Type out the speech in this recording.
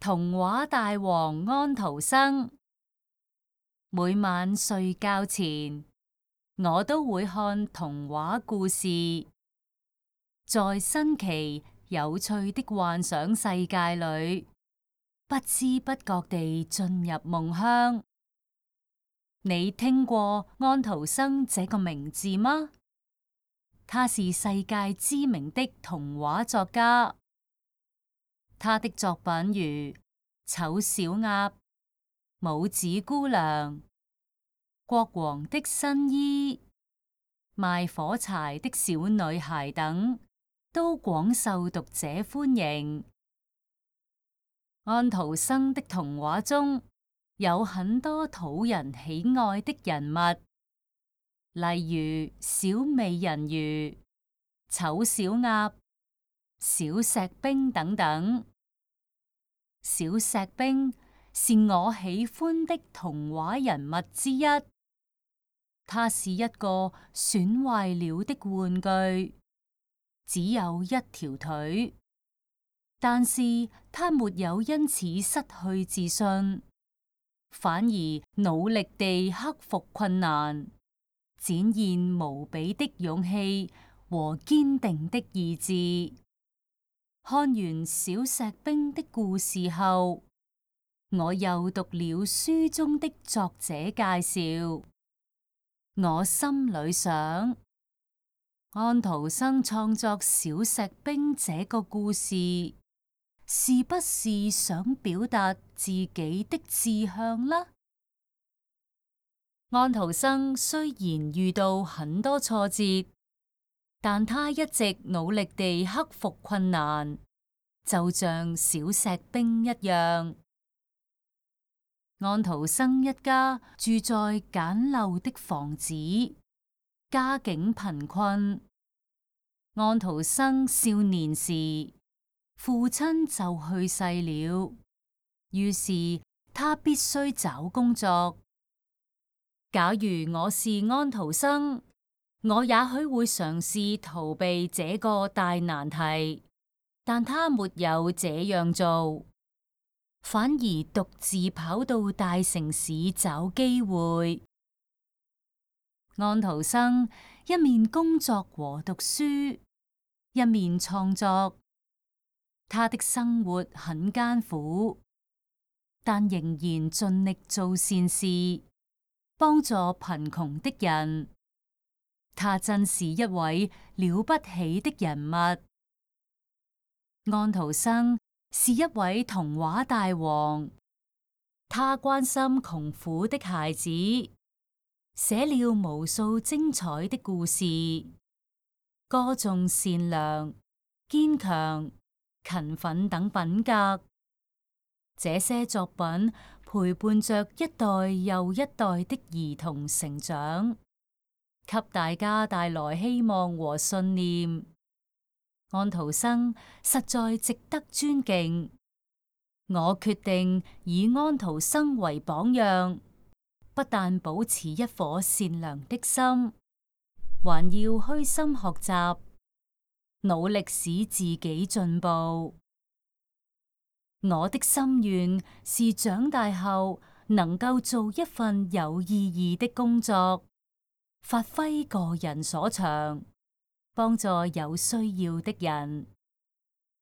童話大王安徒生，每晚睡覺前，我都會看童話故事，在新奇有趣的幻想世界裏，不知不覺地進入夢鄉。你聽過安徒生這個名字嗎？他是世界知名的童話作家。他的作品如《醜小鴨》、《拇指姑娘》、《國王的新衣》、賣火柴的小女孩等，都廣受讀者歡迎。安徒生的童話中有很多討人喜愛的人物，例如小美人魚、醜小鴨、小石兵等等。小石兵是我喜歡的童話人物之一。他是一個損壞了的玩具，只有一條腿，但是他沒有因此失去自信，反而努力地克服困難，展現無比的勇氣和堅定的意志。看完小石兵的故事後，我又讀了書中的作者介紹，我心裏想，安徒生創作小石兵這個故事，是不是想表達自己的志向呢？安徒生雖然遇到很多挫折，但他一直努力地克服困難，就像小石兵一樣。安徒生一家住在簡陋的房子，家境貧困。安徒生少年時，父親就去世了，於是他必須找工作。假如我是安徒生，我也許會嘗試逃避這個大難題，但他沒有這樣做，反而獨自跑到大城市找機會。安徒生一面工作和讀書，一面創作，他的生活很艱苦，但仍然盡力做善事，幫助貧窮的人。他真是一位了不起的人物。安徒生是一位童話大王，他關心窮苦的孩子，寫了無數精彩的故事，歌頌善良、堅強、勤奮等品格。這些作品陪伴着一代又一代的兒童成長，給大家帶來希望和信念。安徒生實在值得尊敬。我決定以安徒生為榜樣，不但保持一顆善良的心，還要虛心學習，努力使自己進步。我的心願是長大後能夠做一份有意義的工作，發揮個人所長，幫助有需要的人。